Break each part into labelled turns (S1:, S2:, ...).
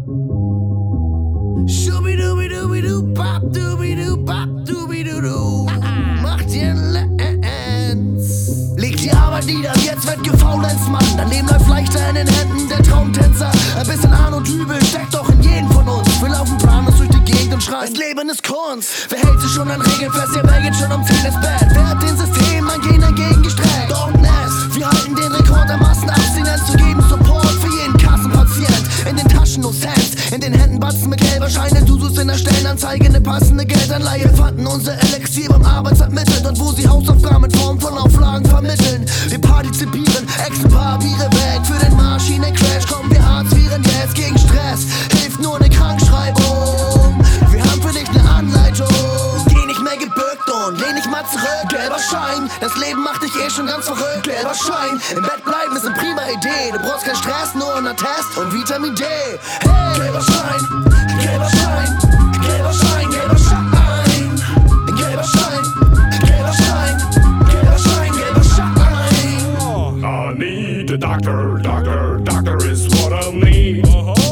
S1: Schubidubidubidu-bap-dubidu-bap-dubidu-du. Macht dir Lenz. Leg die Arbeit nieder, jetzt wird gefaulenzt, Mann. Dein Leben läuft leichter in den Händen der Traumtänzer. Ein bisschen Arno Dübel steckt doch in jeden von uns. Wir laufen planlos durch die Gegend und schreien, das Leben ist Kunst. Wer hält sich schon an Regeln fest, ja, wer geht schon um 10 ins Bett? Wer hat den System ein Gen entgegengestreckt? Darkness, wir halten den Rekord der Massenabstinenz zu geben Support für jeden Kassenpatient. In den Taschen nur Cents, in den Händen Batzen mit gelber Scheine. Du suchst in der Stellenanzeige eine passende Geldanleihe. Fanden unser Elixier beim Arbeitsamt Mittel, dort wo sie Hausaufgaben in Form von Auflagen vermitteln. Wir partizipieren, Exemplare weg für den Maschinencrash. Kommen wir hartzieren jetzt gegen Stress, hilft nur eine Krankschreibung. Wir haben für dich eine Anleitung. Geh nicht mehr gebückt und lehn dich mal zurück. Gelber Schein, das Leben macht dich eh schon ganz verrückt. Gelber Schein, im Bett bleiben ist eine prima Idee. Du brauchst keinen Stress, nur einen Attest und Vitamin D. Hey, gelber Schein, gelber Schein, gelber Schein, gelber Schein. Gelber Schein, gelber Schein, gelber Schein, gelber Schein.
S2: I need a doctor, doctor is what I need.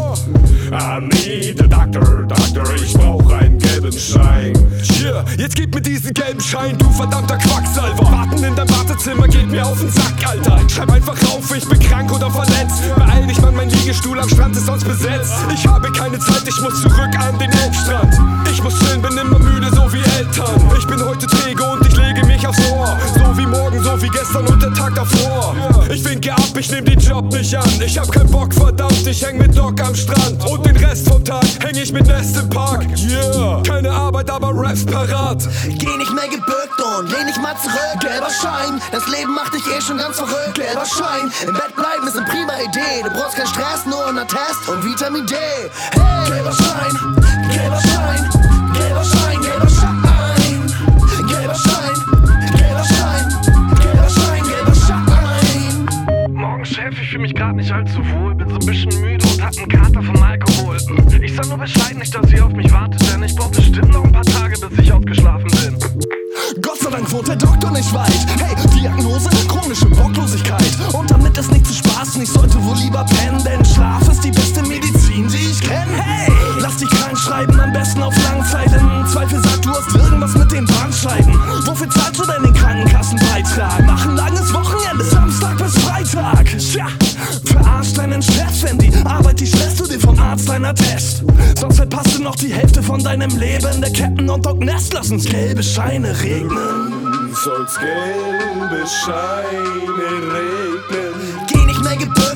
S2: I need a doctor, ich brauch einen gelben Schein.
S3: Yeah, jetzt gib mir diesen gelben Schein, du verdammter Quacksalver. Warten in deinem Wartezimmer geht mir auf den Sack, Alter. Schreib einfach auf, ich bin krank oder verletzt. Beeil dich, Mann, mein Liegestuhl am Strand ist sonst besetzt. Ich habe keine Zeit, ich muss zurück an den Elbstrand. Ich muss chillen, bin immer müde, so wie Eltern. Ich bin heute träge und ich lege mich aufs Ohr. So wie morgen, so wie gestern und der Tag davor. Ich winke ab, ich nehm den Job nicht an. Ich hab keinen Bock, verdammt, ich häng mit Doc am Strand. Und den Rest vom Tag häng ich mit Nest im Park. Yeah, keine Arbeit, aber Raps parat.
S1: Geh nicht mehr gebückt und lehn dich mal zurück. Gelber Schein, das Leben macht dich eh schon ganz verrückt. Gelber Schein, im Bett bleiben ist eine prima Idee. Du brauchst keinen Stress, nur einen Attest und Vitamin D. Hey, gelber Schein, gelber Schein, gelber Schein, gelber Schein. Gelber Schein, gelber Schein, gelber Schein, gelber Schein.
S4: Morgen, Chef, ich fühl mich grad nicht allzu wohl. Bin so ein bisschen müde und hab 'n Kater vom Alkohol. Ich sag nur Bescheid, nicht, dass ihr auf mich wartet, denn ich brauch bestimmt noch ein paar Tage, bis ich ausgeschlafen bin.
S5: Gott sei Dank wohnt der Doktor nicht weit. Hey, Diagnose, chronische Bocklosigkeit. Und damit es nicht zu spaßen, ich sollte wohl lieber pennen, denn Schlaf ist die beste Medizin, die ich kenn. Hey, lass dich krank schreiben, am besten auf Langzeit. Im Zweifel sagt, du hast irgendwas mit den Bandscheiben. Wofür zahlst du denn den Krankenkassenbeitrag? Mach ein langes Wochenende, Samstag bis Freitag. Tja, verarsch deinen Stress, wenn die Arbeit dich stresst, du dir vom Arzt einen Attest. Sonst verpasst du noch die Hälfte von deinem Leben. Der Captain und Doc Nest lassen uns gelbe Scheine regnen.
S2: Soll's gelbe Scheine regnen.
S1: Geh nicht mehr gebückt